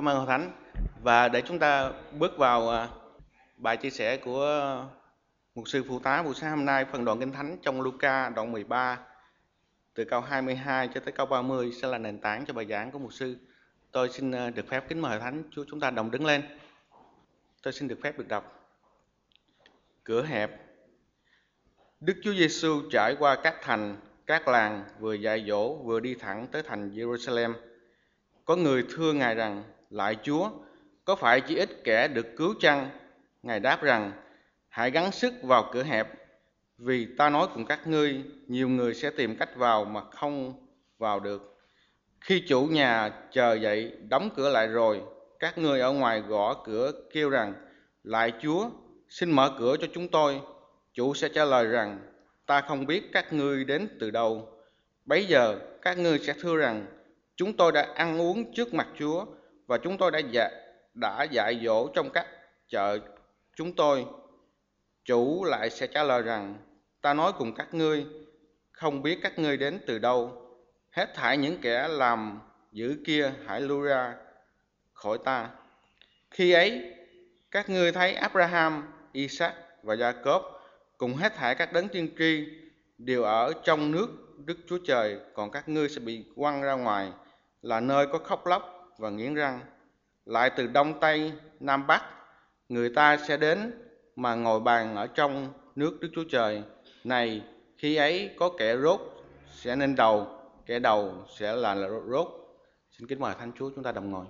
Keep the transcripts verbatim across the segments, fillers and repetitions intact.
Cảm ơn Hội Thánh. Và để chúng ta bước vào à, bài chia sẻ của mục sư phụ tá buổi sáng hôm nay, phần đoạn Kinh Thánh trong Luca đoạn mười ba từ câu hai mươi hai cho tới câu ba mươi sẽ là nền tảng cho bài giảng của mục sư. Tôi xin à, được phép kính mời Hội Thánh Chúa chúng ta đồng đứng lên. Tôi xin được phép được đọc. Cửa hẹp. Đức Chúa Giêsu trải qua các thành, các làng, vừa dạy dỗ vừa đi thẳng tới thành Jerusalem. Có người thưa Ngài rằng: Lạy Chúa, có phải chỉ ít kẻ được cứu chăng? Ngài đáp rằng: Hãy gắng sức vào cửa hẹp, vì ta nói cùng các ngươi, nhiều người sẽ tìm cách vào mà không vào được. Khi chủ nhà chờ dậy đóng cửa lại rồi, các ngươi ở ngoài gõ cửa kêu rằng: Lạy Chúa, xin mở cửa cho chúng tôi. Chủ sẽ trả lời rằng: Ta không biết các ngươi đến từ đâu. Bấy giờ các ngươi sẽ thưa rằng: Chúng tôi đã ăn uống trước mặt Chúa, và chúng tôi đã dạy, đã dạy dỗ trong các chợ chúng tôi. Chủ lại sẽ trả lời rằng: Ta nói cùng các ngươi, không biết các ngươi đến từ đâu. Hết thảy những kẻ làm dữ kia hãy lui ra khỏi ta. Khi ấy các ngươi thấy Abraham, Isaac và Jacob cùng hết thảy các đấng tiên tri đều ở trong nước Đức Chúa Trời, còn các ngươi sẽ bị quăng ra ngoài, là nơi có khóc lóc và nghiến răng. Lại từ đông tây nam bắc, người ta sẽ đến mà ngồi bàn ở trong nước Đức Chúa Trời. Này, khi ấy có kẻ rốt sẽ nên đầu, kẻ đầu sẽ là, là rốt. Xin kính mời Thánh Chúa chúng ta đồng ngồi.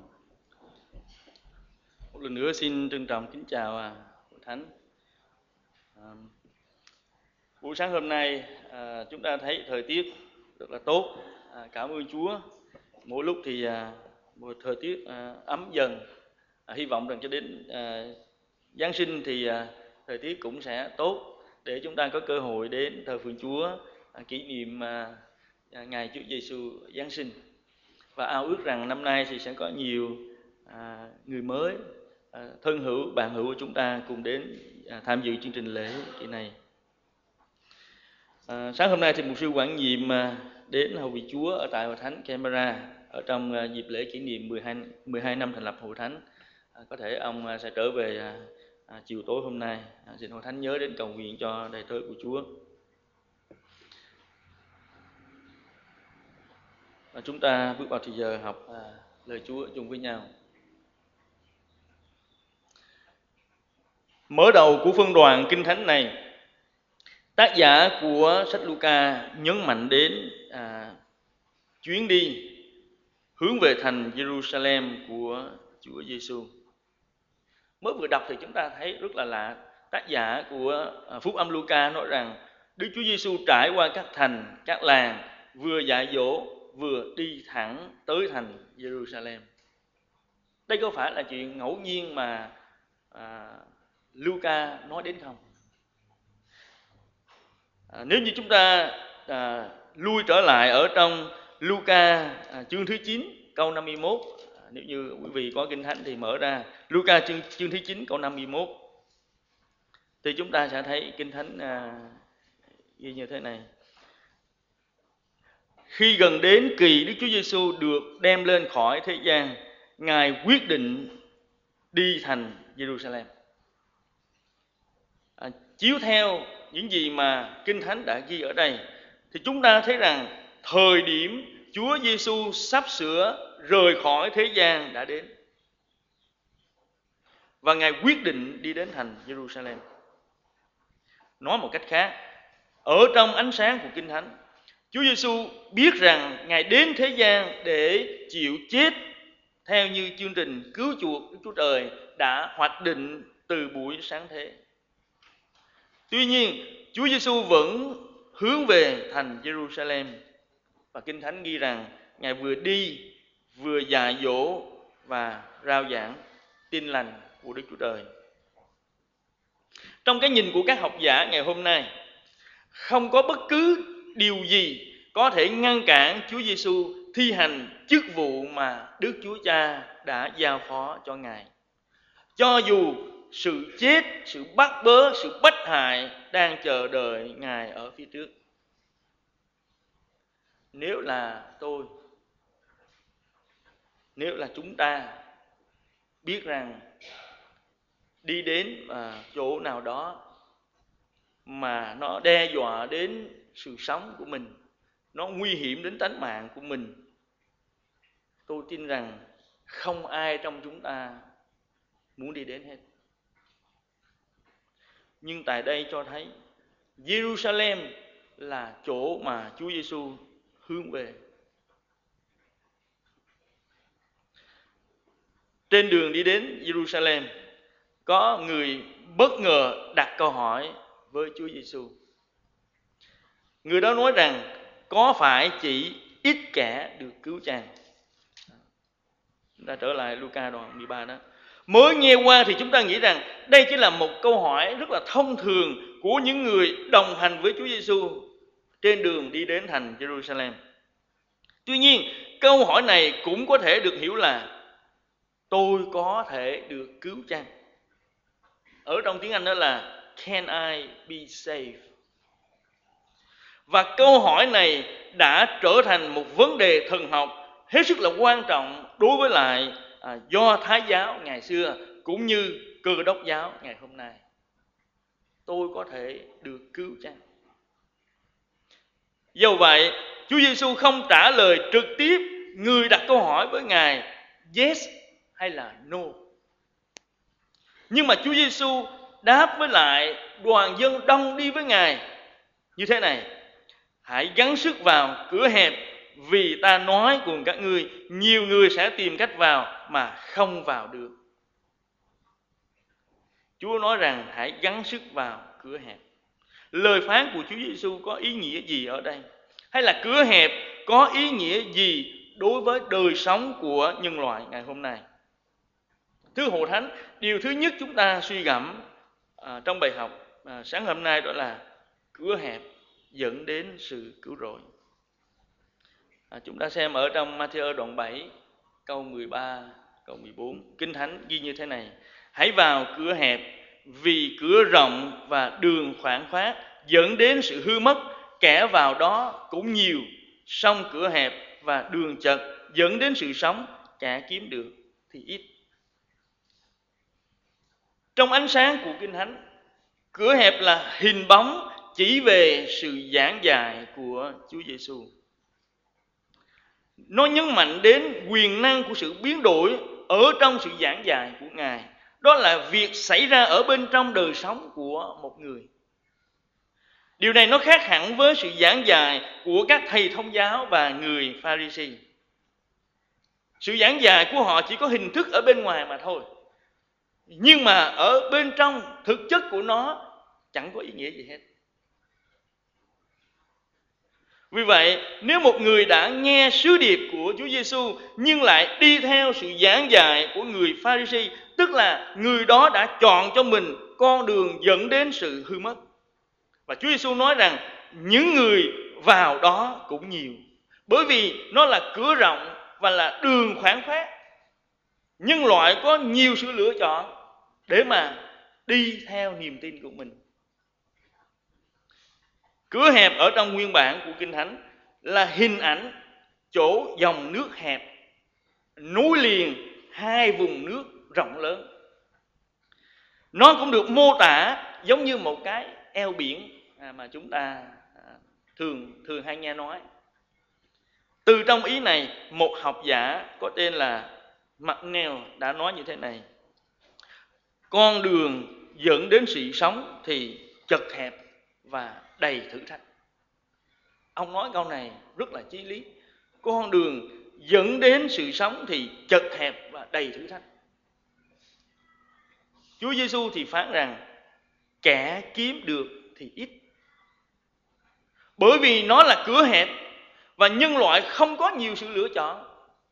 Một lần nữa xin trân trọng kính chào à, Hội Thánh. À, buổi sáng hôm nay à, chúng ta thấy thời tiết rất là tốt. À, cảm ơn Chúa. Mỗi lúc thì à, một thời tiết à, ấm dần. À, hy vọng rằng cho đến à, Giáng sinh thì à, thời tiết cũng sẽ tốt để chúng ta có cơ hội đến thờ phượng Chúa, à, kỷ niệm à, ngày Chúa Giêsu Giáng sinh. Và ao ước rằng năm nay thì sẽ có nhiều à, người mới, à, thân hữu, bạn hữu của chúng ta cùng đến à, tham dự chương trình lễ kỳ này. À, sáng hôm nay thì mục sư Quảng Nhiệm à, đến hầu vị Chúa ở tại Hội Thánh Canberra ở trong à, dịp lễ kỷ niệm mười hai năm thành lập Hội Thánh. À, có thể ông à, sẽ trở về à, à, chiều tối hôm nay. À, xin Hội Thánh nhớ đến cầu nguyện cho đầy tớ của Chúa. Và chúng ta bước vào thời giờ học à, lời Chúa chung với nhau. Mở đầu của phân đoạn Kinh Thánh này, tác giả của sách Luca nhấn mạnh đến à, chuyến đi hướng về thành Jerusalem của Chúa Giêsu. Mới vừa đọc thì chúng ta thấy rất là lạ. Tác giả của à, Phúc âm Luca nói rằng Đức Chúa Giêsu trải qua các thành, các làng, vừa dạy dỗ vừa đi thẳng tới thành Jerusalem. Đây có phải là chuyện ngẫu nhiên mà à, Luca nói đến không? À, nếu như chúng ta à, lui trở lại ở trong Luca à, chương thứ chín câu năm mươi mốt, à, nếu như quý vị có Kinh Thánh thì mở ra Luca chương, chương thứ chín câu năm mươi mốt, thì chúng ta sẽ thấy Kinh Thánh à, ghi như thế này: Khi gần đến kỳ Đức Chúa Giêsu được đem lên khỏi thế gian, Ngài quyết định đi thành Jerusalem. À, chiếu theo những gì mà Kinh Thánh đã ghi ở đây thì chúng ta thấy rằng thời điểm Chúa Giêsu sắp sửa rời khỏi thế gian đã đến, và Ngài quyết định đi đến thành Jerusalem. Nói một cách khác, ở trong ánh sáng của Kinh Thánh, Chúa Giêsu biết rằng Ngài đến thế gian để chịu chết theo như chương trình cứu chuộc Đức Chúa Trời đã hoạch định từ buổi sáng thế. Tuy nhiên, Chúa Giêsu vẫn hướng về thành Jerusalem, và Kinh Thánh ghi rằng Ngài vừa đi vừa dạy dỗ và rao giảng tin lành của Đức Chúa Trời. Trong cái nhìn của các học giả ngày hôm nay, không có bất cứ điều gì có thể ngăn cản Chúa Giêsu thi hành chức vụ mà Đức Chúa Cha đã giao phó cho Ngài. Cho dù sự chết, sự bắt bớ, sự bất hại đang chờ đợi Ngài ở phía trước. Nếu là tôi, nếu là chúng ta, biết rằng đi đến à, chỗ nào đó mà nó đe dọa đến sự sống của mình, nó nguy hiểm đến tính mạng của mình, tôi tin rằng không ai trong chúng ta muốn đi đến hết. Nhưng tại đây cho thấy Jerusalem là chỗ mà Chúa Giêsu hướng về. Trên đường đi đến Jerusalem, có người bất ngờ đặt câu hỏi với Chúa Giêsu. Người đó nói rằng có phải chỉ ít kẻ được cứu chăng? Chúng ta trở lại Luca đoạn mười ba đó. Mới nghe qua thì chúng ta nghĩ rằng đây chỉ là một câu hỏi rất là thông thường của những người đồng hành với Chúa Giêsu trên đường đi đến thành Jerusalem. Tuy nhiên, câu hỏi này cũng có thể được hiểu là tôi có thể được cứu chăng? Ở trong tiếng Anh đó là Can I be saved? Và câu hỏi này đã trở thành một vấn đề thần học hết sức là quan trọng đối với lại à, Do Thái giáo ngày xưa cũng như Cơ Đốc giáo ngày hôm nay. Tôi có thể được cứu chăng? Do vậy, Chúa Giêsu không trả lời trực tiếp người đặt câu hỏi với Ngài yes hay là no. Nhưng mà Chúa Giêsu đáp với lại đoàn dân đông đi với Ngài như thế này: hãy gắng sức vào cửa hẹp, vì ta nói cùng các ngươi, nhiều người sẽ tìm cách vào mà không vào được. Chúa nói rằng hãy gắng sức vào cửa hẹp. Lời phán của Chúa Giêsu có ý nghĩa gì ở đây? Hay là cửa hẹp có ý nghĩa gì đối với đời sống của nhân loại ngày hôm nay? Thưa Hội Thánh, điều thứ nhất chúng ta suy gẫm à, trong bài học à, sáng hôm nay đó là cửa hẹp dẫn đến sự cứu rỗi. À, chúng ta xem ở trong Ma-thi-ơ đoạn bảy câu mười ba, câu mười bốn, Kinh Thánh ghi như thế này: hãy vào cửa hẹp, vì cửa rộng và đường khoảng khoát dẫn đến sự hư mất, kẻ vào đó cũng nhiều. Song cửa hẹp và đường chật dẫn đến sự sống, kẻ kiếm được thì ít. Trong ánh sáng của Kinh Thánh, cửa hẹp là hình bóng chỉ về sự giảng dạy của Chúa Giêsu. Nó nhấn mạnh đến quyền năng của sự biến đổi ở trong sự giảng dạy của Ngài. Đó là việc xảy ra ở bên trong đời sống của một người. Điều này nó khác hẳn với sự giảng dạy của các thầy thông giáo và người Pha-ri-si. Sự giảng dạy của họ chỉ có hình thức ở bên ngoài mà thôi. Nhưng mà ở bên trong, thực chất của nó chẳng có ý nghĩa gì hết. Vì vậy, nếu một người đã nghe sứ điệp của Chúa Giêsu nhưng lại đi theo sự giảng dạy của người Pha-ri-si, tức là người đó đã chọn cho mình con đường dẫn đến sự hư mất. Và Chúa Giêsu nói rằng những người vào đó cũng nhiều, bởi vì nó là cửa rộng và là đường khoảng khoát. Nhân loại có nhiều sự lựa chọn để mà đi theo niềm tin của mình. Cửa hẹp ở trong nguyên bản của Kinh Thánh là hình ảnh chỗ dòng nước hẹp nối liền hai vùng nước rộng lớn. Nó cũng được mô tả giống như một cái eo biển mà chúng ta thường thường hay nghe nói. Từ trong ý này, một học giả có tên là McNeil đã nói như thế này: con đường dẫn đến sự sống thì chật hẹp và đầy thử thách. Ông nói câu này rất là chí lý. Con đường dẫn đến sự sống thì chật hẹp và đầy thử thách. Chúa Giêsu thì phán rằng kẻ kiếm được thì ít. Bởi vì nó là cửa hẹp và nhân loại không có nhiều sự lựa chọn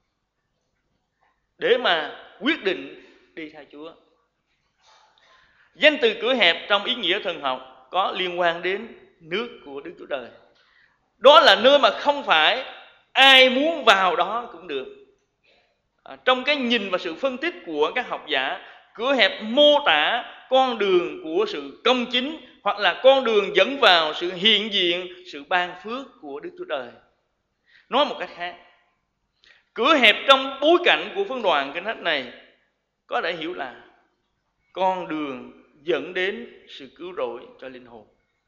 để mà quyết định đi theo Chúa. Danh từ cửa hẹp trong ý nghĩa thần học có liên quan đến nước của Đức Chúa Trời. Đó là nơi mà không phải ai muốn vào đó cũng được. À, trong cái nhìn và sự phân tích của các học giả, cửa hẹp mô tả con đường của sự công chính hoặc là con đường dẫn vào sự hiện diện, sự ban phước của Đức Chúa Trời. Nói một cách khác, cửa hẹp trong bối cảnh của phân đoạn Kinh Thánh này có thể hiểu là con đường dẫn đến sự cứu rỗi cho linh hồn.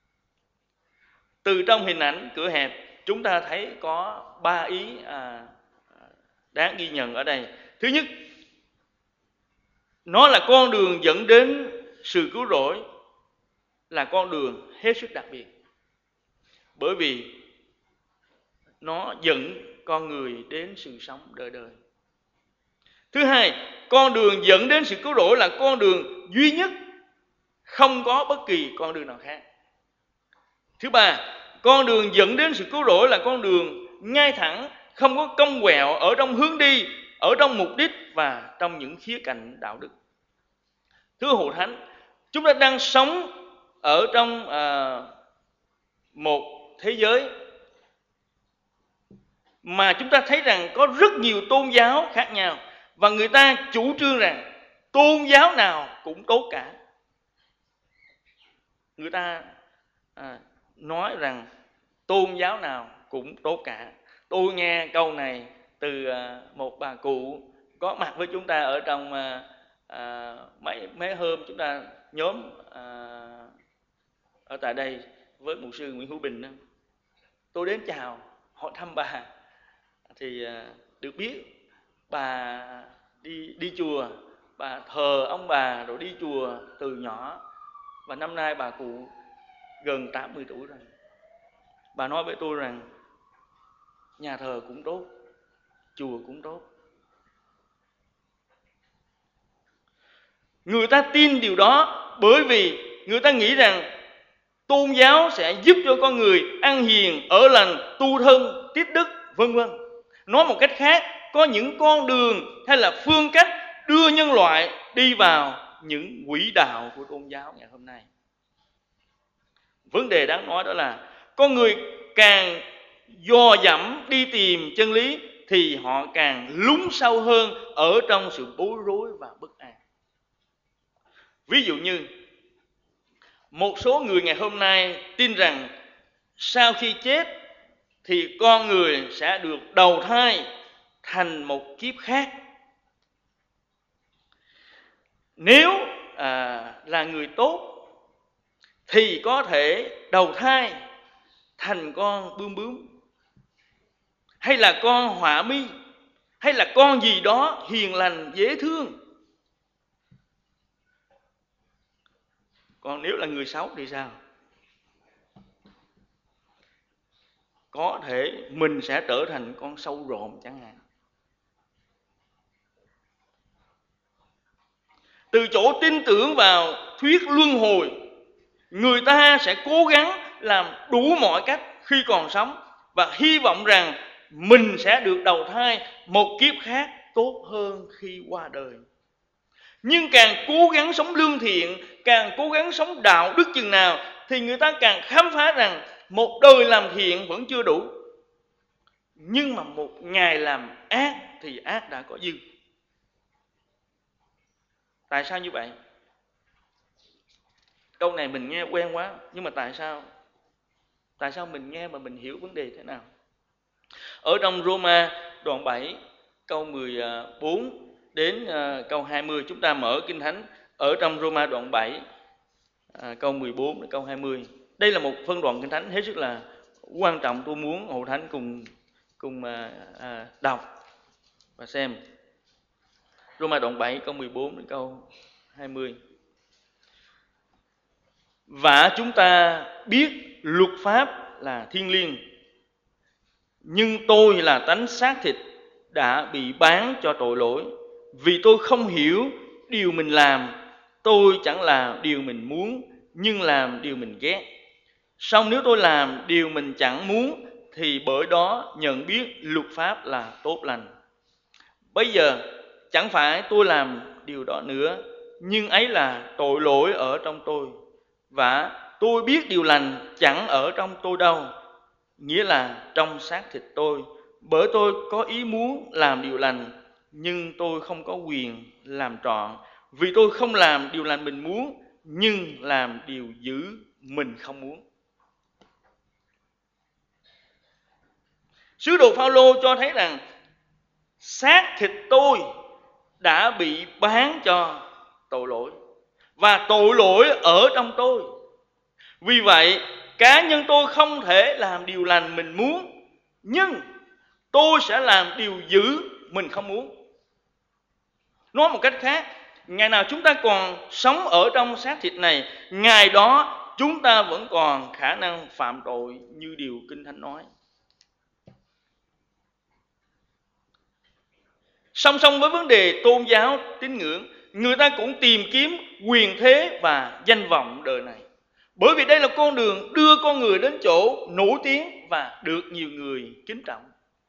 Từ trong hình ảnh cửa hẹp, chúng ta thấy có ba ý à, đáng ghi nhận ở đây. Thứ nhất, nó là con đường dẫn đến sự cứu rỗi, là con đường hết sức đặc biệt, bởi vì nó dẫn con người đến sự sống đời đời. Thứ hai, con đường dẫn đến sự cứu rỗi là con đường duy nhất, không có bất kỳ con đường nào khác. Thứ ba, con đường dẫn đến sự cứu rỗi là con đường ngay thẳng, không có cong quẹo ở trong hướng đi, ở trong mục đích và trong những khía cạnh đạo đức. Thưa Hội Thánh, chúng ta đang sống ở trong à, một thế giới mà chúng ta thấy rằng có rất nhiều tôn giáo khác nhau, và người ta chủ trương rằng tôn giáo nào cũng tốt cả. Người ta à, nói rằng tôn giáo nào cũng tốt cả. Tôi nghe câu này từ à, một bà cụ có mặt với chúng ta ở trong à, à, mấy mấy hôm chúng ta nhóm à, ở tại đây với mục sư Nguyễn Hữu Bình đó. Tôi đến chào hỏi thăm bà thì à, được biết bà đi đi chùa, bà thờ ông bà rồi đi chùa từ nhỏ, và năm nay bà cụ gần tám mươi tuổi rồi. Bà nói với tôi rằng nhà thờ cũng tốt, chùa cũng tốt. Người ta tin điều đó bởi vì người ta nghĩ rằng tôn giáo sẽ giúp cho con người ăn hiền, ở lành, tu thân, tiết đức, vân vân. Nói một cách khác, có những con đường hay là phương cách đưa nhân loại đi vào những quỹ đạo của tôn giáo ngày hôm nay. Vấn đề đáng nói đó là con người càng dò dẫm đi tìm chân lý thì họ càng lún sâu hơn ở trong sự bối rối và bất an. Ví dụ như một số người ngày hôm nay tin rằng sau khi chết thì con người sẽ được đầu thai thành một kiếp khác. Nếu à, là người tốt thì có thể đầu thai thành con bướm bướm, hay là con họa mi, hay là con gì đó hiền lành dễ thương. Còn nếu là người xấu thì sao? Có thể mình sẽ trở thành con sâu rộm chẳng hạn. Từ chỗ tin tưởng vào thuyết luân hồi, người ta sẽ cố gắng làm đủ mọi cách khi còn sống và hy vọng rằng mình sẽ được đầu thai một kiếp khác tốt hơn khi qua đời. Nhưng càng cố gắng sống lương thiện, càng cố gắng sống đạo đức chừng nào thì người ta càng khám phá rằng một đời làm thiện vẫn chưa đủ, nhưng mà một ngày làm ác thì ác đã có dư. Tại sao như vậy? Câu này mình nghe quen quá, nhưng mà tại sao? Tại sao mình nghe mà mình hiểu vấn đề thế nào? Ở trong Roma đoạn bảy câu mười bốn đến câu hai mươi, chúng ta mở Kinh Thánh ở trong Roma đoạn bảy câu mười bốn đến câu hai mươi. Đây là một phân đoạn Kinh Thánh hết sức là quan trọng, tôi muốn Hội Thánh cùng cùng à, đọc và xem. Roma đoạn bảy câu mười bốn đến câu hai mươi. Và chúng ta biết luật pháp là thiêng liêng, nhưng tôi là tánh xác thịt đã bị bán cho tội lỗi, vì tôi không hiểu điều mình làm. Tôi chẳng làm điều mình muốn, nhưng làm điều mình ghét. Song nếu tôi làm điều mình chẳng muốn, thì bởi đó nhận biết luật pháp là tốt lành. Bây giờ chẳng phải tôi làm điều đó nữa, nhưng ấy là tội lỗi ở trong tôi. Và tôi biết điều lành chẳng ở trong tôi đâu, nghĩa là trong xác thịt tôi. Bởi tôi có ý muốn làm điều lành, nhưng tôi không có quyền làm trọn. Vì tôi không làm điều lành mình muốn, nhưng làm điều dữ mình không muốn. Sứ đồ Phaolô cho thấy rằng xác thịt tôi đã bị bán cho tội lỗi, và tội lỗi ở trong tôi. Vì vậy, cá nhân tôi không thể làm điều lành mình muốn, nhưng tôi sẽ làm điều dữ mình không muốn. Nói một cách khác, ngày nào chúng ta còn sống ở trong xác thịt này, ngày đó chúng ta vẫn còn khả năng phạm tội như điều Kinh Thánh nói. Song song với vấn đề tôn giáo, tín ngưỡng, người ta cũng tìm kiếm quyền thế và danh vọng đời này. Bởi vì đây là con đường đưa con người đến chỗ nổi tiếng và được nhiều người kính trọng.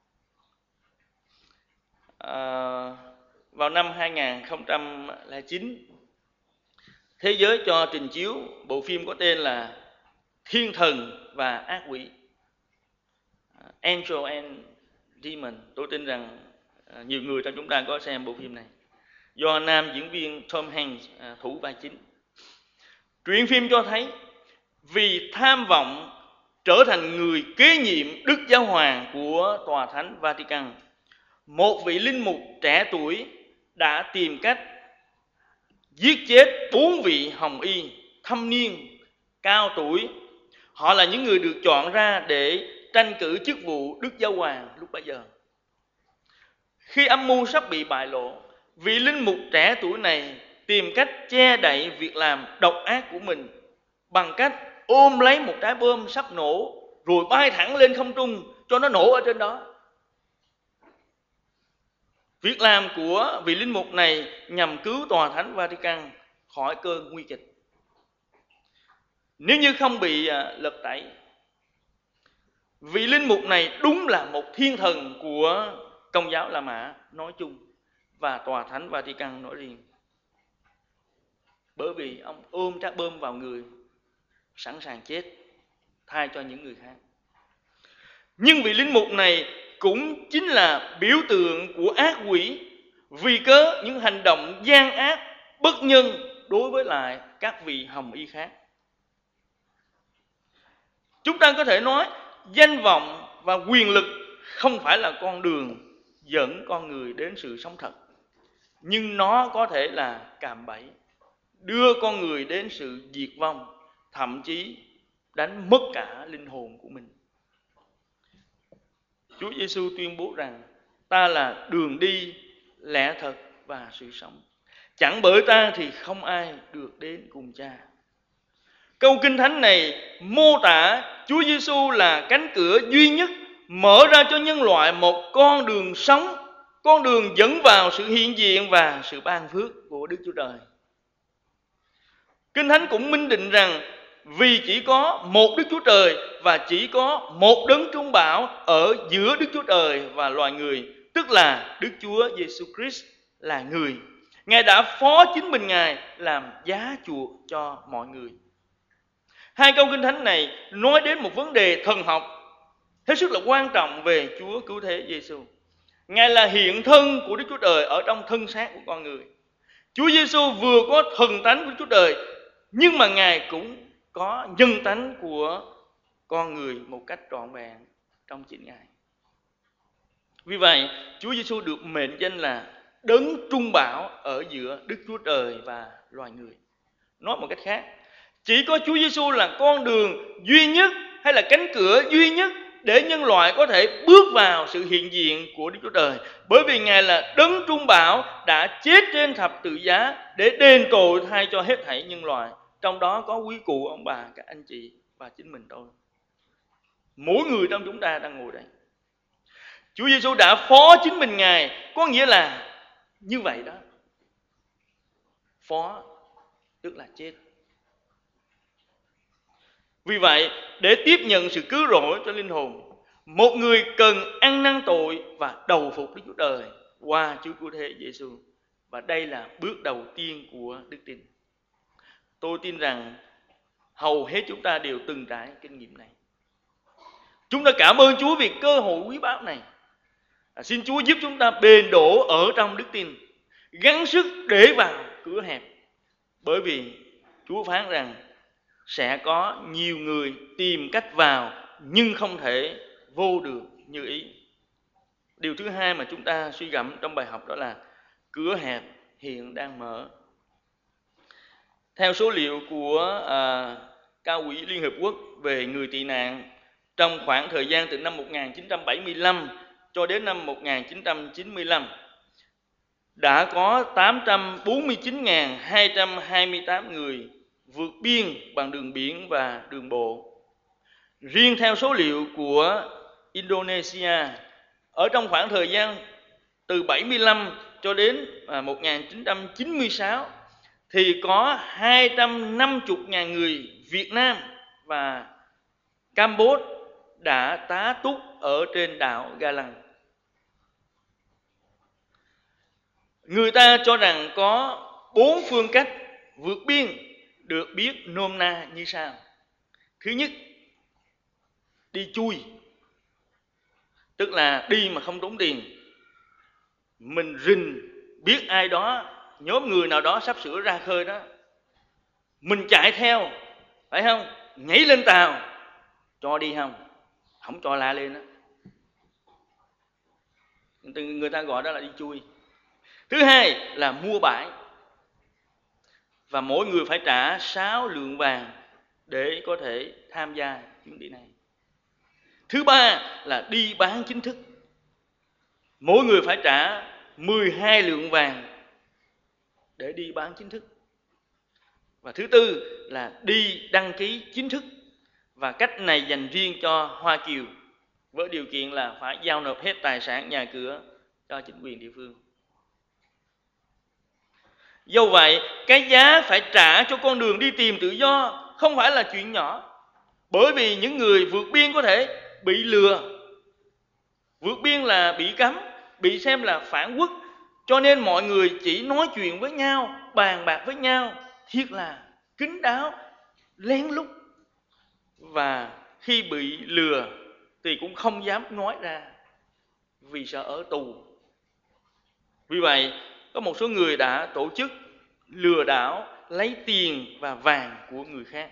À, vào năm hai không không chín, thế giới cho trình chiếu bộ phim có tên là Thiên Thần và Ác Quỷ, Angel and Demon. Tôi tin rằng nhiều người trong chúng ta có xem bộ phim này, do nam diễn viên Tom Hanks thủ vai chính. Truyện phim cho thấy vì tham vọng trở thành người kế nhiệm Đức Giáo Hoàng của Tòa Thánh Vatican, một vị linh mục trẻ tuổi đã tìm cách giết chết bốn vị hồng y thâm niên cao tuổi. Họ là những người được chọn ra để tranh cử chức vụ Đức Giáo Hoàng lúc bấy giờ. Khi âm mưu sắp bị bại lộ, vị linh mục trẻ tuổi này tìm cách che đậy việc làm độc ác của mình bằng cách ôm lấy một trái bom sắp nổ rồi bay thẳng lên không trung cho nó nổ ở trên đó. Việc làm của vị linh mục này nhằm cứu Tòa Thánh Vatican khỏi cơn nguy kịch. Nếu như không bị lật tẩy, vị linh mục này đúng là một thiên thần của Công giáo La Mã nói chung và Tòa Thánh Vatican nói riêng. Bởi vì ông ôm trái bom vào người, sẵn sàng chết thay cho những người khác. Nhưng vị linh mục này cũng chính là biểu tượng của ác quỷ, vì cớ những hành động gian ác, bất nhân đối với lại các vị hồng y khác. Chúng ta có thể nói danh vọng và quyền lực không phải là con đường dẫn con người đến sự sống thật, nhưng nó có thể là cạm bẫy đưa con người đến sự diệt vong, thậm chí đánh mất cả linh hồn của mình. Chúa Giêsu tuyên bố rằng ta là đường đi, lẽ thật và sự sống. Chẳng bởi ta thì không ai được đến cùng Cha. Câu Kinh Thánh này mô tả Chúa Giêsu là cánh cửa duy nhất mở ra cho nhân loại một con đường sống, con đường dẫn vào sự hiện diện và sự ban phước của Đức Chúa Trời. Kinh Thánh cũng minh định rằng vì chỉ có một Đức Chúa Trời và chỉ có một đấng trung bảo ở giữa Đức Chúa Trời và loài người, tức là Đức Chúa Giêsu Christ là người. Ngài đã phó chính mình Ngài làm giá chuộc cho mọi người. Hai câu Kinh Thánh này nói đến một vấn đề thần học hết sức là quan trọng về Chúa Cứu Thế Giêsu. Ngài là hiện thân của Đức Chúa Trời ở trong thân xác của con người. Chúa Giêsu vừa có thần tánh của Đức Chúa Trời, nhưng mà Ngài cũng có nhân tánh của con người một cách trọn vẹn trong chính Ngài. Vì vậy, Chúa Giêsu được mệnh danh là đấng trung bảo ở giữa Đức Chúa Trời và loài người. Nói một cách khác, chỉ có Chúa Giêsu là con đường duy nhất hay là cánh cửa duy nhất để nhân loại có thể bước vào sự hiện diện của Đức Chúa Trời. Bởi vì Ngài là đấng trung bảo đã chết trên thập tự giá để đền tội thay cho hết thảy nhân loại. Trong đó có quý cụ, ông bà, các anh chị và chính mình tôi. Mỗi người trong chúng ta đang ngồi đây. Chúa Giêsu đã phó chính mình Ngài, có nghĩa là như vậy đó. Phó tức là chết. Vì vậy, để tiếp nhận sự cứu rỗi cho linh hồn, một người cần ăn năn tội và đầu phục Đức Chúa Trời qua Chúa Cứu Thế Giêsu. Và đây là bước đầu tiên của đức tin. Tôi tin rằng hầu hết chúng ta đều từng trải kinh nghiệm này. Chúng ta cảm ơn Chúa vì cơ hội quý báu này. À, xin Chúa giúp chúng ta bền đổ ở trong đức tin, gắng sức để vào cửa hẹp. Bởi vì Chúa phán rằng sẽ có nhiều người tìm cách vào nhưng không thể vô được như ý. Điều thứ hai mà chúng ta suy gẫm trong bài học đó là cửa hẹp hiện đang mở. Theo số liệu của à, Cao ủy Liên Hợp Quốc về người tị nạn, trong khoảng thời gian từ năm một nghìn chín trăm bảy mươi lăm cho đến năm một nghìn chín trăm chín mươi lăm, đã có tám trăm bốn mươi chín nghìn hai trăm hai mươi tám người vượt biên bằng đường biển và đường bộ. Riêng theo số liệu của Indonesia, ở trong khoảng thời gian từ bảy mươi lăm cho đến một nghìn chín trăm chín mươi sáu thì có hai trăm năm mươi nghìn người Việt Nam và Campuchia đã tá túc ở trên đảo Ga Lăng. Người ta cho rằng có bốn phương cách vượt biên được biết nôm na như sau. Thứ nhất, đi chui, tức là đi mà không tốn tiền. Mình rình biết ai đó, nhóm người nào đó sắp sửa ra khơi đó, mình chạy theo, phải không? Nhảy lên tàu, cho đi không? Không cho la lên đó. Người ta gọi đó là đi chui. Thứ hai là mua bãi, và mỗi người phải trả sáu lượng vàng để có thể tham gia chuyến đi này. Thứ ba là đi bán chính thức, mỗi người phải trả mười hai lượng vàng để đi bán chính thức. Và thứ tư là đi đăng ký chính thức, và cách này dành riêng cho Hoa Kiều, với điều kiện là phải giao nộp hết tài sản nhà cửa cho chính quyền địa phương. Do vậy, cái giá phải trả cho con đường đi tìm tự do không phải là chuyện nhỏ. Bởi vì những người vượt biên có thể bị lừa. Vượt biên là bị cấm, bị xem là phản quốc. Cho nên mọi người chỉ nói chuyện với nhau, bàn bạc với nhau thiệt là kín đáo, lén lút. Và khi bị lừa thì cũng không dám nói ra vì sợ ở tù. Vì vậy, có một số người đã tổ chức lừa đảo lấy tiền và vàng của người khác.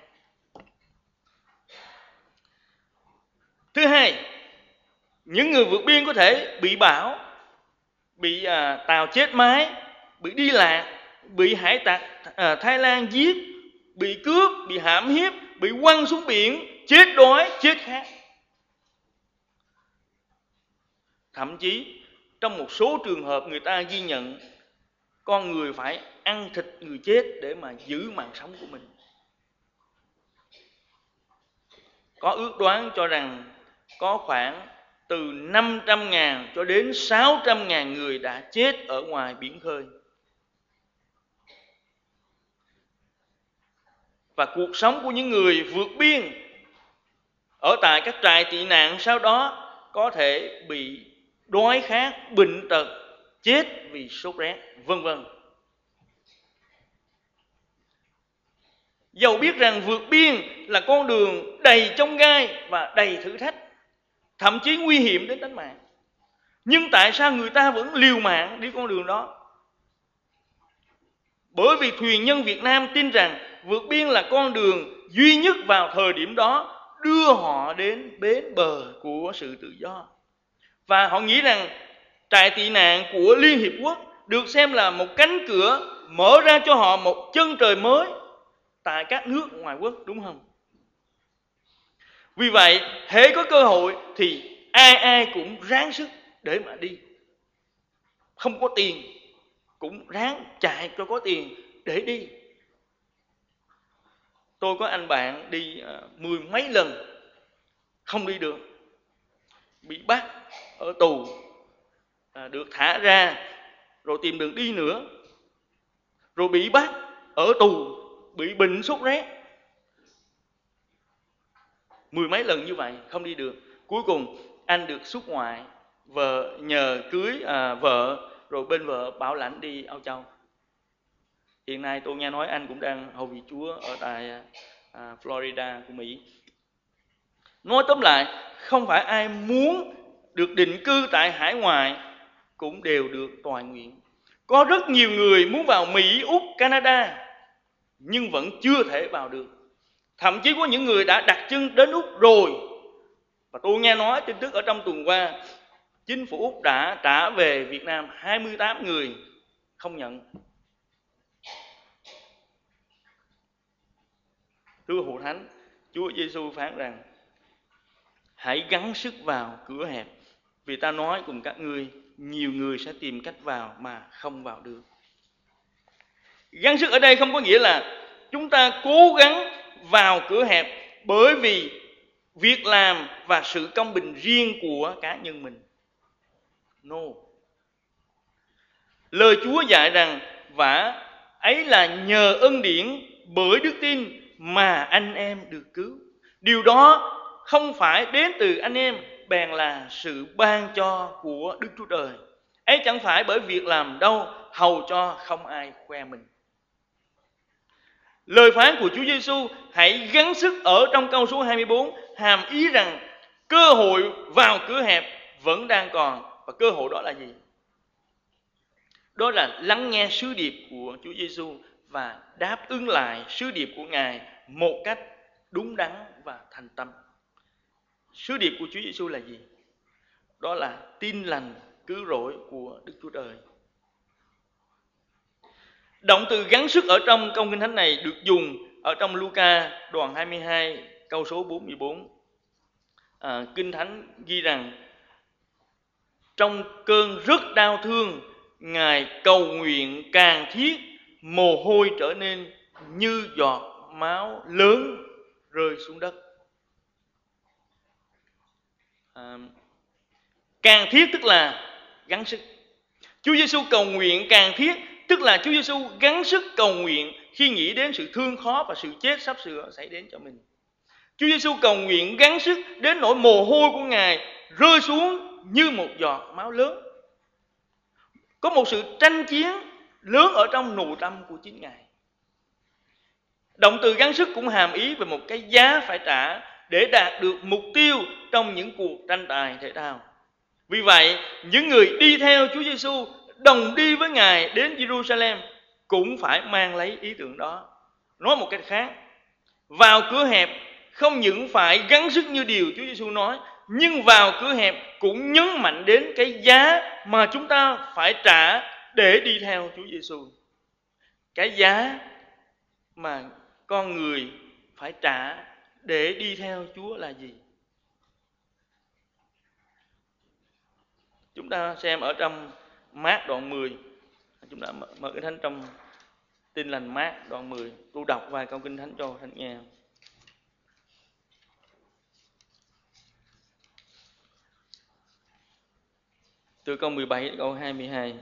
Thứ hai, những người vượt biên có thể bị bão, bị à, tàu chết máy, bị đi lạc, bị hải tặc à, Thái Lan giết, bị cướp, bị hãm hiếp, bị quăng xuống biển, chết đói, chết khát. Thậm chí trong một số trường hợp người ta ghi nhận con người phải ăn thịt người chết để mà giữ mạng sống của mình. Có ước đoán cho rằng có khoảng từ năm trăm ngàn cho đến sáu trăm ngàn người đã chết ở ngoài biển khơi. Và cuộc sống của những người vượt biên ở tại các trại tị nạn sau đó có thể bị đói khát, bệnh tật, chết vì sốt rét, vân vân. Dẫu biết rằng vượt biên là con đường đầy chông gai và đầy thử thách, thậm chí nguy hiểm đến tính mạng, nhưng tại sao người ta vẫn liều mạng đi con đường đó? Bởi vì thuyền nhân Việt Nam tin rằng vượt biên là con đường duy nhất vào thời điểm đó đưa họ đến bến bờ của sự tự do. Và họ nghĩ rằng trại tị nạn của Liên Hiệp Quốc được xem là một cánh cửa mở ra cho họ một chân trời mới tại các nước ngoài quốc, đúng không? Vì vậy, hễ có cơ hội thì ai ai cũng ráng sức để mà đi. Không có tiền cũng ráng chạy cho có tiền để đi. Tôi có anh bạn đi uh, mười mấy lần không đi được, bị bắt ở tù, à, được thả ra rồi tìm đường đi nữa, rồi bị bắt ở tù, bị bệnh sốt rét, mười mấy lần như vậy không đi được. Cuối cùng anh được xuất ngoại, vợ nhờ cưới à, vợ, rồi bên vợ bảo lãnh đi Âu Châu. Hiện nay tôi nghe nói anh cũng đang hầu vị Chúa ở tại à, Florida của Mỹ. Nói tóm lại, không phải ai muốn được định cư tại hải ngoại cũng đều được toàn nguyện. Có rất nhiều người muốn vào Mỹ, Úc, Canada nhưng vẫn chưa thể vào được. Thậm chí có những người đã đặt chân đến Úc rồi. Và tôi nghe nói tin tức ở trong tuần qua, chính phủ Úc đã trả về Việt Nam hai mươi tám người không nhận. Thưa hội thánh, Chúa Giêsu phán rằng hãy gắng sức vào cửa hẹp, vì ta nói cùng các ngươi, nhiều người sẽ tìm cách vào mà không vào được. Gắng sức ở đây không có nghĩa là chúng ta cố gắng vào cửa hẹp bởi vì việc làm và sự công bình riêng của cá nhân mình. No. Lời Chúa dạy rằng và ấy là nhờ ân điển bởi đức tin mà anh em được cứu. Điều đó không phải đến từ anh em, bèn là sự ban cho của Đức Chúa Trời. Ấy chẳng phải bởi việc làm đâu, hầu cho không ai khoe mình. Lời phán của Chúa Giêsu hãy gắng sức ở trong câu số hai mươi bốn hàm ý rằng cơ hội vào cửa hẹp vẫn đang còn. Và cơ hội đó là gì? Đó là lắng nghe sứ điệp của Chúa Giêsu và đáp ứng lại sứ điệp của Ngài một cách đúng đắn và thành tâm. Sứ điệp của Chúa Giêsu là gì? Đó là tin lành cứu rỗi của Đức Chúa Trời. Động từ gắng sức ở trong câu Kinh Thánh này được dùng ở trong Luca đoạn hai mươi hai câu số bốn mươi bốn. À, Kinh Thánh ghi rằng trong cơn rất đau thương, Ngài cầu nguyện càng thiết, mồ hôi trở nên như giọt máu lớn rơi xuống đất. À, càng thiết tức là gắng sức. Chúa Giêsu cầu nguyện càng thiết tức là Chúa Giêsu gắng sức cầu nguyện khi nghĩ đến sự thương khó và sự chết sắp sửa xảy đến cho mình. Chúa Giêsu cầu nguyện gắng sức đến nỗi mồ hôi của Ngài rơi xuống như một giọt máu lớn. Có một sự tranh chiến lớn ở trong nội tâm của chính Ngài. Động từ gắng sức cũng hàm ý về một cái giá phải trả để đạt được mục tiêu trong những cuộc tranh tài thể thao. Vì vậy, những người đi theo Chúa Giêsu đồng đi với Ngài đến Jerusalem cũng phải mang lấy ý tưởng đó. Nói một cách khác, vào cửa hẹp không những phải gắng sức như điều Chúa Giêsu nói, nhưng vào cửa hẹp cũng nhấn mạnh đến cái giá mà chúng ta phải trả để đi theo Chúa Giêsu. Cái giá mà con người phải trả để đi theo Chúa là gì? Chúng ta xem ở trong Mác đoạn mười. Chúng ta mở Kinh Thánh trong Tin lành Mác đoạn mười. Tôi đọc vài câu Kinh Thánh cho Thánh nghe. Từ câu mười bảy đến câu hai mươi hai.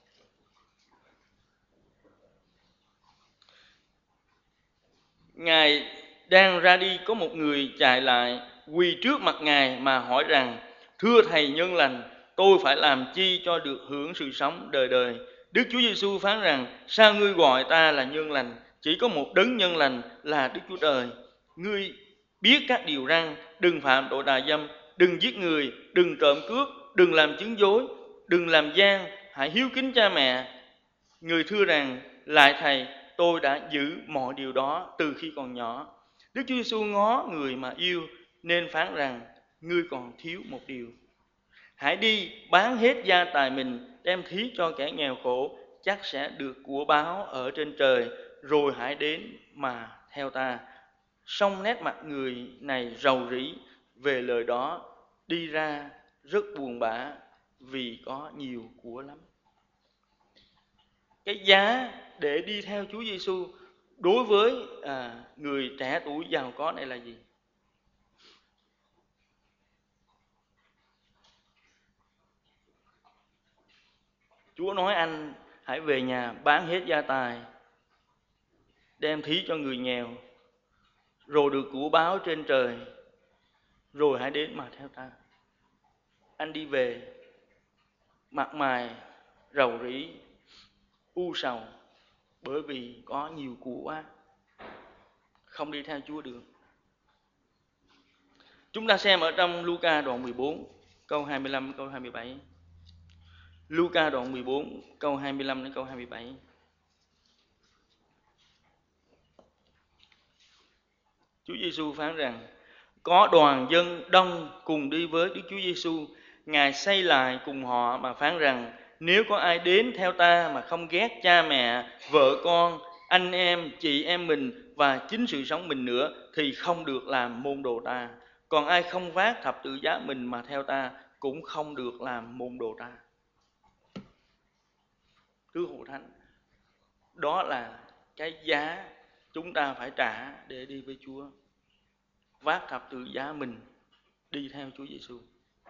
Ngài đang ra đi, có một người chạy lại quỳ trước mặt Ngài mà hỏi rằng: thưa Thầy nhân lành, tôi phải làm chi cho được hưởng sự sống đời đời? Đức Chúa Giêsu phán rằng: sao ngươi gọi ta là nhân lành? Chỉ có một đấng nhân lành là Đức Chúa Trời. Ngươi biết các điều răn: đừng phạm tội tà dâm, đừng giết người, đừng trộm cướp, đừng làm chứng dối, đừng làm gian, hãy hiếu kính cha mẹ. Người thưa rằng: lại Thầy, tôi đã giữ mọi điều đó từ khi còn nhỏ. Đức Chúa Giêsu ngó người mà yêu nên phán rằng: ngươi còn thiếu một điều. Hãy đi bán hết gia tài mình, đem thí cho kẻ nghèo khổ, chắc sẽ được của báo ở trên trời. Rồi hãy đến mà theo ta. Song nét mặt người này rầu rĩ về lời đó, đi ra rất buồn bã vì có nhiều của lắm. Cái giá để đi theo Chúa Giêsu đối với à, người trẻ tuổi giàu có này là gì? Chúa nói anh hãy về nhà bán hết gia tài, đem thí cho người nghèo, rồi được của báo trên trời, rồi hãy đến mà theo ta. Anh đi về mặt mày rầu rĩ, u sầu bởi vì có nhiều của quá, không đi theo Chúa được. Chúng ta xem ở trong Luca đoạn mười bốn câu hai mươi lăm câu hai mươi bảy. Luca đoạn mười bốn câu hai mươi lăm đến câu hai mươi bảy. Chúa Giêsu phán rằng: có đoàn dân đông cùng đi với Đức Chúa Giêsu. Ngài xây lại cùng họ mà phán rằng: nếu có ai đến theo ta mà không ghét cha mẹ, vợ con, anh em, chị em mình và chính sự sống mình nữa, thì không được làm môn đồ ta. Còn ai không vác thập tự giá mình mà theo ta, cũng không được làm môn đồ ta. Thưa hội thánh, đó là cái giá chúng ta phải trả để đi với Chúa. Vác thập tự giá mình đi theo Chúa Giêsu.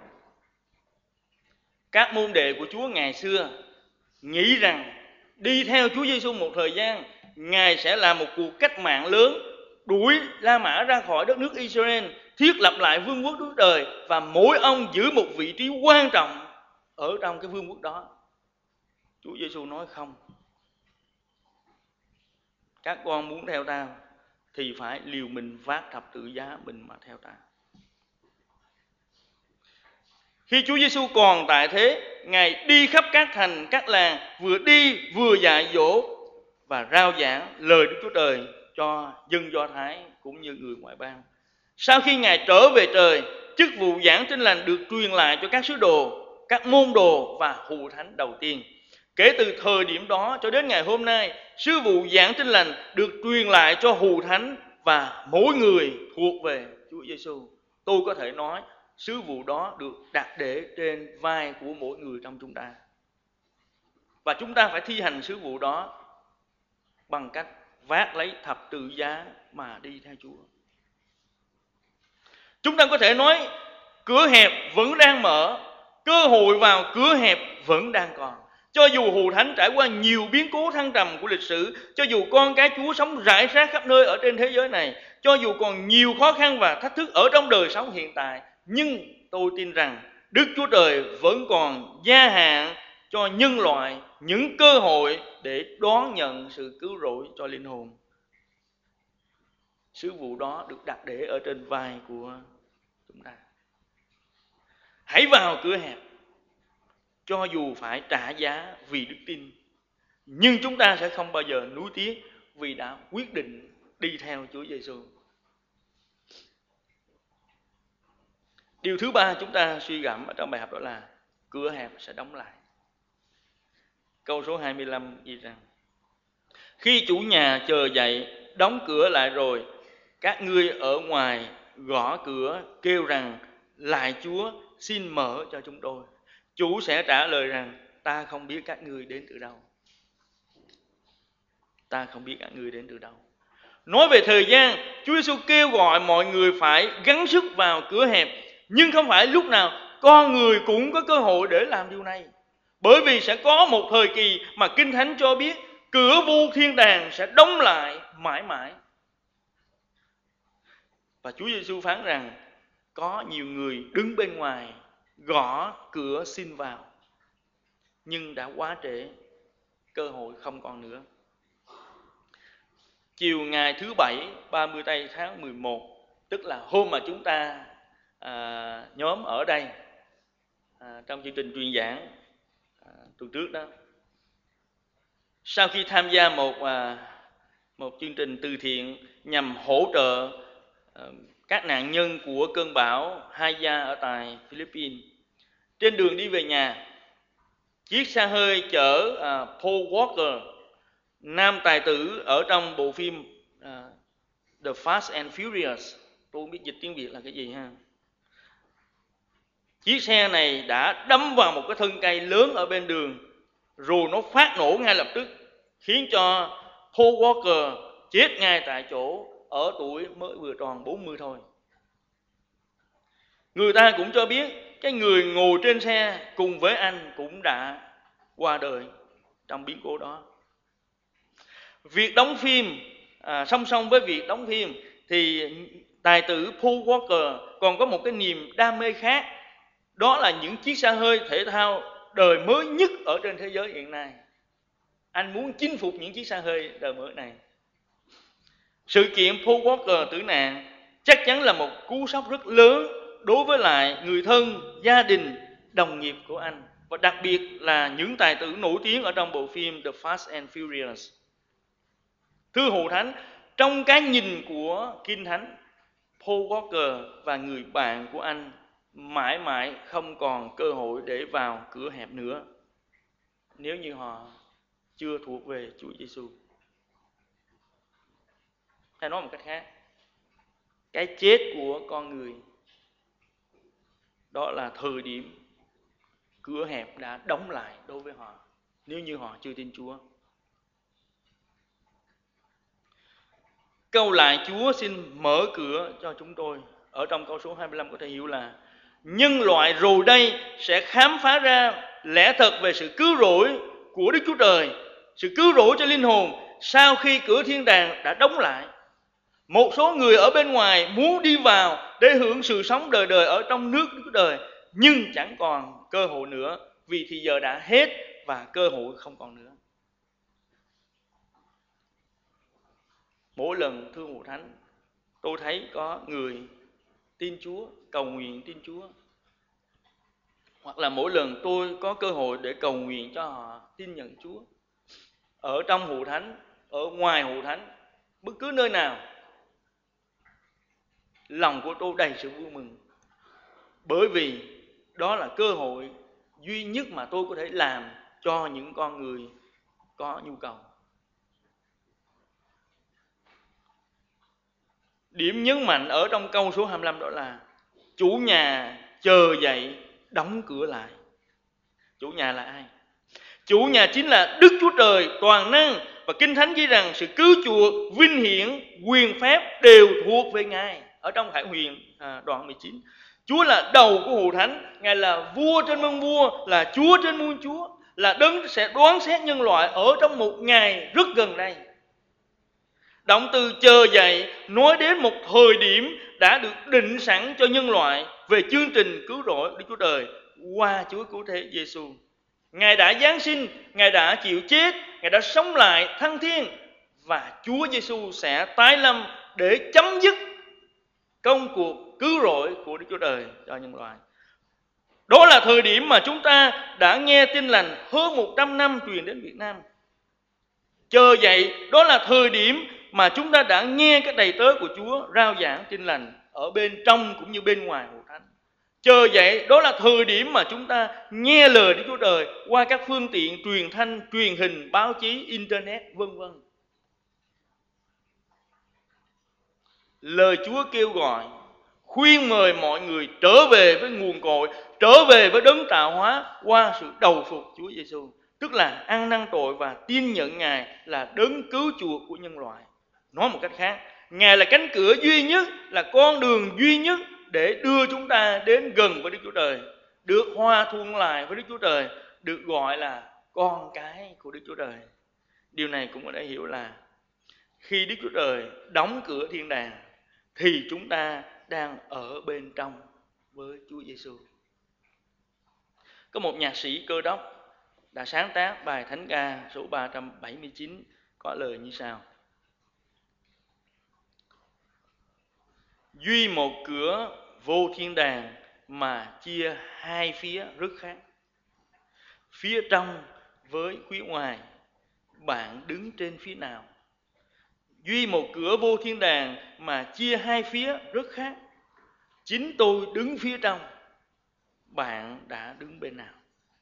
Các môn đệ của Chúa ngày xưa nghĩ rằng đi theo Chúa Giêsu một thời gian, Ngài sẽ làm một cuộc cách mạng lớn, đuổi La Mã ra khỏi đất nước Israel, thiết lập lại vương quốc Đức Đời, và mỗi ông giữ một vị trí quan trọng ở trong cái vương quốc đó. Chúa Giêsu nói không. Các con muốn theo ta thì phải liều mình vác thập tự giá mình mà theo ta. Khi Chúa Giêsu còn tại thế, Ngài đi khắp các thành, các làng, vừa đi vừa dạy dỗ và rao giảng lời Đức Chúa Trời cho dân Do Thái cũng như người ngoại bang. Sau khi Ngài trở về trời, chức vụ giảng tin lành được truyền lại cho các sứ đồ, các môn đồ và hữu thánh đầu tiên. Kể từ thời điểm đó cho đến ngày hôm nay, sứ vụ giảng tin lành được truyền lại cho hữu thánh và mỗi người thuộc về Chúa Giêsu. Tôi có thể nói sứ vụ đó được đặt để trên vai của mỗi người trong chúng ta. Và chúng ta phải thi hành sứ vụ đó bằng cách vác lấy thập tự giá mà đi theo Chúa. Chúng ta có thể nói cửa hẹp vẫn đang mở, cơ hội vào cửa hẹp vẫn đang còn. Cho dù hù thánh trải qua nhiều biến cố thăng trầm của lịch sử, cho dù con cái Chúa sống rải rác khắp nơi ở trên thế giới này, cho dù còn nhiều khó khăn và thách thức ở trong đời sống hiện tại, nhưng tôi tin rằng Đức Chúa Trời vẫn còn gia hạn cho nhân loại những cơ hội để đón nhận sự cứu rỗi cho linh hồn. Sứ vụ đó được đặt để ở trên vai của chúng ta. Hãy vào cửa hẹp, cho dù phải trả giá vì đức tin, nhưng chúng ta sẽ không bao giờ nuối tiếc vì đã quyết định đi theo Chúa Giêsu. Điều thứ ba chúng ta suy gẫm ở trong bài học đó là cửa hẹp sẽ đóng lại. Câu số hai mươi lăm ghi rằng: khi chủ nhà chờ dậy đóng cửa lại rồi, các ngươi ở ngoài gõ cửa kêu rằng: lạy Chúa, xin mở cho chúng tôi. Chủ sẽ trả lời rằng: ta không biết các ngươi đến từ đâu. Ta không biết các ngươi đến từ đâu. Nói về thời gian, Chúa Giêsu kêu gọi mọi người phải gắng sức vào cửa hẹp, nhưng không phải lúc nào con người cũng có cơ hội để làm điều này. Bởi vì sẽ có một thời kỳ mà Kinh Thánh cho biết cửa vô thiên đàng sẽ đóng lại mãi mãi. Và Chúa Giêsu phán rằng có nhiều người đứng bên ngoài gõ cửa xin vào, nhưng đã quá trễ, cơ hội không còn nữa. Chiều ngày thứ Bảy ba mươi tây tháng mười một, tức là hôm mà chúng ta à, nhóm ở đây à, trong chương trình truyền giảng à, tuần trước đó, sau khi tham gia một à, một chương trình từ thiện nhằm hỗ trợ à, các nạn nhân của cơn bão Haiya ở tại Philippines, trên đường đi về nhà, chiếc xe hơi chở à, Paul Walker, nam tài tử ở trong bộ phim uh, The Fast and Furious, tôi không biết dịch tiếng Việt là cái gì ha. Chiếc xe này đã đâm vào một cái thân cây lớn ở bên đường, rồi nó phát nổ ngay lập tức, khiến cho Paul Walker chết ngay tại chỗ ở tuổi mới vừa tròn bốn mươi thôi. Người ta cũng cho biết cái người ngồi trên xe cùng với anh cũng đã qua đời trong biến cố đó. Việc đóng phim, à, song song với việc đóng phim thì tài tử Paul Walker còn có một cái niềm đam mê khác. Đó là những chiếc xe hơi thể thao đời mới nhất ở trên thế giới hiện nay. Anh muốn chinh phục những chiếc xe hơi đời mới này. Sự kiện Paul Walker tử nạn chắc chắn là một cú sốc rất lớn đối với lại người thân, gia đình, đồng nghiệp của anh, và đặc biệt là những tài tử nổi tiếng ở trong bộ phim The Fast and Furious. Thưa hữu thánh, trong cái nhìn của Kinh Thánh, Paul Walker và người bạn của anh mãi mãi không còn cơ hội để vào cửa hẹp nữa. nếu như họ chưa thuộc về Chúa Giêsu. Hay nói một cách khác, cái chết của con người đó là thời điểm cửa hẹp đã đóng lại đối với họ nếu như họ chưa tin Chúa. Câu lại Chúa xin mở cửa cho chúng tôi ở trong câu số hai mươi lăm có thể hiểu là nhân loại rồi đây sẽ khám phá ra lẽ thật về sự cứu rỗi của Đức Chúa Trời, sự cứu rỗi cho linh hồn sau khi cửa thiên đàng đã đóng lại. Một số người ở bên ngoài muốn đi vào để hưởng sự sống đời đời ở trong nước Đức Chúa Trời, nhưng chẳng còn cơ hội nữa vì thì giờ đã hết và cơ hội không còn nữa. Mỗi lần thưa Hội Thánh, tôi thấy có người tin Chúa, cầu nguyện tin Chúa, hoặc là mỗi lần tôi có cơ hội để cầu nguyện cho họ tin nhận Chúa, ở trong Hội Thánh, ở ngoài Hội Thánh, bất cứ nơi nào, lòng của tôi đầy sự vui mừng. Bởi vì đó là cơ hội duy nhất mà tôi có thể làm cho những con người có nhu cầu. Điểm nhấn mạnh ở trong câu số hai mươi lăm đó là chủ nhà chờ dậy đóng cửa lại. Chủ nhà là ai? Chủ nhà chính là Đức Chúa Trời toàn năng, và Kinh Thánh ghi rằng sự cứu chuộc, vinh hiển, quyền phép đều thuộc về Ngài. Ở trong Khải Huyền à, đoạn mười chín, Chúa là đầu của Hội Thánh, Ngài là vua trên muôn vua, là Chúa trên muôn chúa, là đấng sẽ đoán xét nhân loại ở trong một ngày rất gần đây. Động từ chờ dậy nói đến một thời điểm đã được định sẵn cho nhân loại về chương trình cứu rỗi Đức Chúa Trời qua Chúa cứu thế Giêsu. Ngài đã giáng sinh, Ngài đã chịu chết, Ngài đã sống lại thăng thiên, và Chúa Giêsu sẽ tái lâm để chấm dứt công cuộc cứu rỗi của Đức Chúa Trời cho nhân loại. Đó là thời điểm mà chúng ta đã nghe tin lành hơn một trăm năm truyền đến Việt Nam. Chờ dậy, đó là thời điểm mà chúng ta đã nghe các đầy tớ của Chúa rao giảng tin lành ở bên trong cũng như bên ngoài Hội Thánh. Chờ dậy, đó là thời điểm mà chúng ta nghe lời Đức Chúa Trời qua các phương tiện truyền thanh, truyền hình, báo chí, internet, vân vân. Lời Chúa kêu gọi, khuyên mời mọi người trở về với nguồn cội, trở về với đấng tạo hóa qua sự đầu phục Chúa Giêsu, tức là ăn năn tội và tin nhận Ngài là đấng cứu chuộc của nhân loại. Nói một cách khác, Ngài là cánh cửa duy nhất, là con đường duy nhất để đưa chúng ta đến gần với Đức Chúa Trời, được hòa thuận lại với Đức Chúa Trời, được gọi là con cái của Đức Chúa Trời. Điều này cũng có thể hiểu là khi Đức Chúa Trời đóng cửa thiên đàng thì chúng ta đang ở bên trong với Chúa Giêsu. Có một nhạc sĩ Cơ Đốc đã sáng tác bài thánh ca số ba trăm bảy mươi chín có lời như sau: duy một cửa vô thiên đàng mà chia hai phía rất khác, phía trong với phía ngoài, bạn đứng trên phía nào? Duy một cửa vô thiên đàng mà chia hai phía rất khác, chính tôi đứng phía trong, bạn đã đứng bên nào?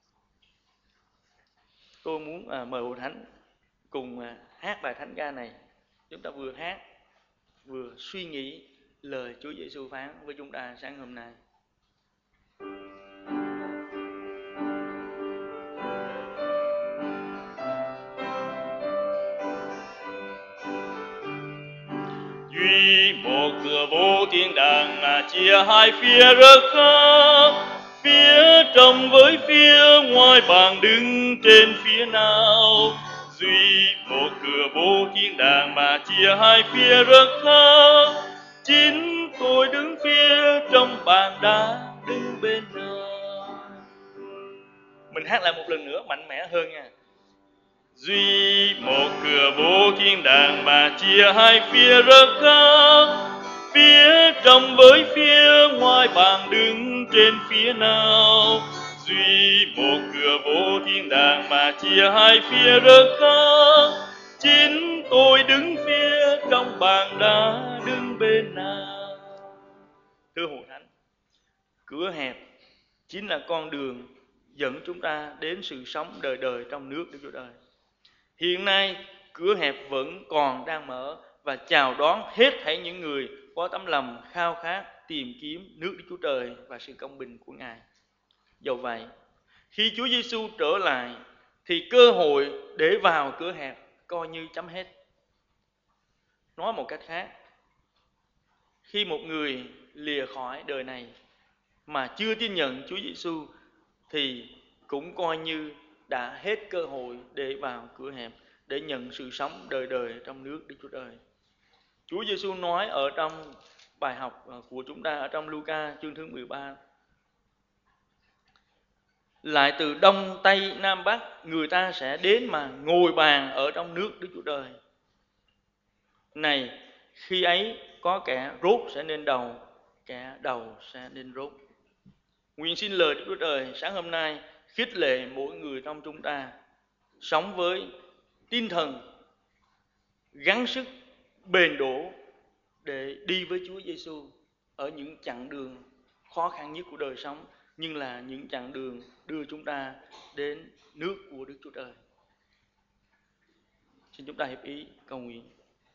Tôi muốn à, mời Hội Thánh cùng à, hát bài thánh ca này. Chúng ta vừa hát vừa suy nghĩ lời Chúa Giêsu phán với chúng ta sáng hôm nay. Duy một cửa vô thiên đàng mà chia hai phía rất khác, phía trong với phía ngoài, bạn đứng trên phía nào? Duy một cửa vô thiên đàng mà chia hai phía rất khác, chính tôi đứng phía trong, bạn đã đứng bên nào? Mình hát lại một lần nữa mạnh mẽ hơn nha. Duy một cửa vô thiên đàng mà chia hai phía rất khác, phía trong với phía ngoài, bạn đứng trên phía nào? Duy một cửa vô thiên đàng mà chia hai phía rất khác, chính tôi đứng phía trong, bạn đã đứng bên nào? Thưa Hội Thánh, cửa hẹp chính là con đường dẫn chúng ta đến sự sống đời đời trong nước Đức Chúa Trời. Hiện nay cửa hẹp vẫn còn đang mở và chào đón hết thảy những người có tấm lòng khao khát tìm kiếm nước Đức Chúa Trời và sự công bình của Ngài. Dẫu vậy, khi Chúa Giêsu trở lại thì cơ hội để vào cửa hẹp coi như chấm hết. Nói một cách khác, khi một người lìa khỏi đời này mà chưa tin nhận Chúa Giêsu thì cũng coi như đã hết cơ hội để vào cửa hẹp, để nhận sự sống đời đời trong nước Đức Chúa Trời. Chúa Giêsu nói ở trong bài học của chúng ta ở trong Luca chương thứ mười ba: lại từ đông tây nam bắc người ta sẽ đến mà ngồi bàn ở trong nước Đức Chúa Trời. Này, khi ấy có kẻ rốt sẽ nên đầu, kẻ đầu sẽ nên rốt. Nguyện xin lời Đức Chúa Trời sáng hôm nay khích lệ mỗi người trong chúng ta sống với tinh thần gắng sức bền đổ để đi với Chúa Giêsu ở những chặng đường khó khăn nhất của đời sống, nhưng là những chặng đường đưa chúng ta đến nước của Đức Chúa Trời. Xin chúng ta hiệp ý cầu nguyện.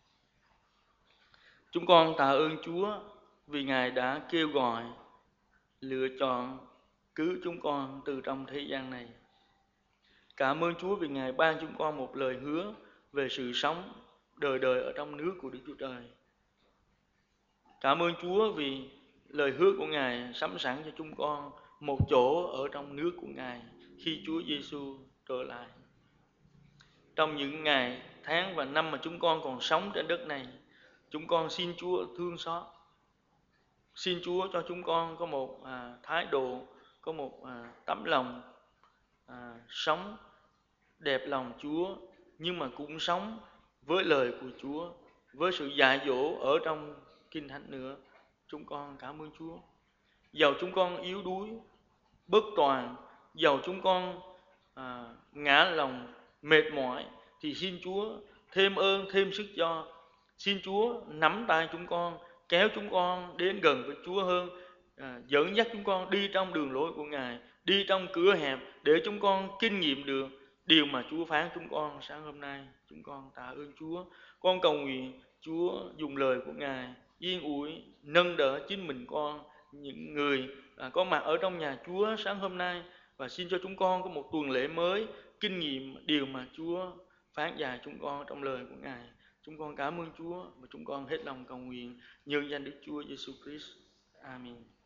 Chúng con tạ ơn Chúa vì Ngài đã kêu gọi, lựa chọn cứu chúng con từ trong thế gian này. Cảm ơn Chúa vì Ngài ban chúng con một lời hứa về sự sống đời đời ở trong nước của Đức Chúa Trời. Cảm ơn Chúa vì lời hứa của Ngài sắm sẵn cho chúng con một chỗ ở trong nước của Ngài khi Chúa Giêsu trở lại. Trong những ngày, tháng và năm mà chúng con còn sống trên đất này, chúng con xin Chúa thương xót. Xin Chúa cho chúng con có một à, thái độ, có một à, tấm lòng à, sống đẹp lòng Chúa, nhưng mà cũng sống với lời của Chúa, với sự dạy dỗ ở trong Kinh Thánh nữa. Chúng con cảm ơn Chúa. Dầu chúng con yếu đuối, bất toàn, dầu chúng con à, ngã lòng, mệt mỏi, thì xin Chúa thêm ơn, thêm sức cho. Xin Chúa nắm tay chúng con, kéo chúng con đến gần với Chúa hơn, à, dẫn dắt chúng con đi trong đường lối của Ngài, đi trong cửa hẹp để chúng con kinh nghiệm được điều mà Chúa phán chúng con sáng hôm nay. Chúng con tạ ơn Chúa. Con cầu nguyện Chúa dùng lời của Ngài yên ủi, nâng đỡ chính mình con, những người à, có mặt ở trong nhà Chúa sáng hôm nay, và xin cho chúng con có một tuần lễ mới kinh nghiệm điều mà Chúa phán dạy chúng con trong lời của Ngài. Chúng con cảm ơn Chúa và chúng con hết lòng cầu nguyện nhân danh Đức Chúa Giêsu Christ. Amen.